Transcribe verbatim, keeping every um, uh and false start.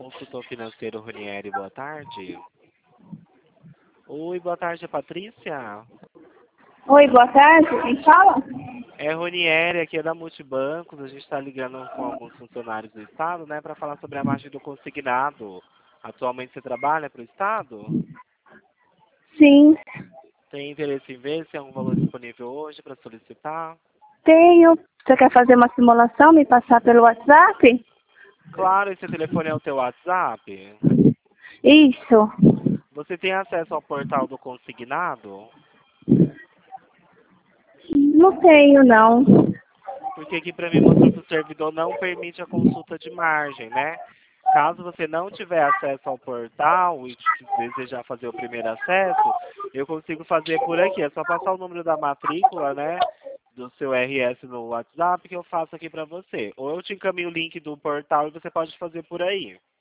Consultor financeiro Ronieri, boa tarde. Oi, boa tarde, Patrícia. Oi, boa tarde. Quem fala? É Ronieri, aqui é da Multibancos. A gente está ligando com alguns funcionários do Estado, né, para falar sobre a margem do consignado. Atualmente você trabalha para o Estado? Sim, Tem interesse em ver se tem algum valor disponível hoje para solicitar? tenho. Você quer fazer uma simulação, me passar pelo WhatsApp? Claro, esse telefone é o teu WhatsApp. Isso. Você tem acesso ao portal do consignado? Não tenho, não. Porque aqui para mim mostrou que o servidor não permite a consulta de margem, né? Caso você não tiver acesso ao portal e desejar fazer o primeiro acesso, eu consigo fazer por aqui. É só passar o número da matrícula, né? Do seu R S no WhatsApp que eu faço aqui para você. Ou eu te encaminho o link do portal e você pode fazer por aí.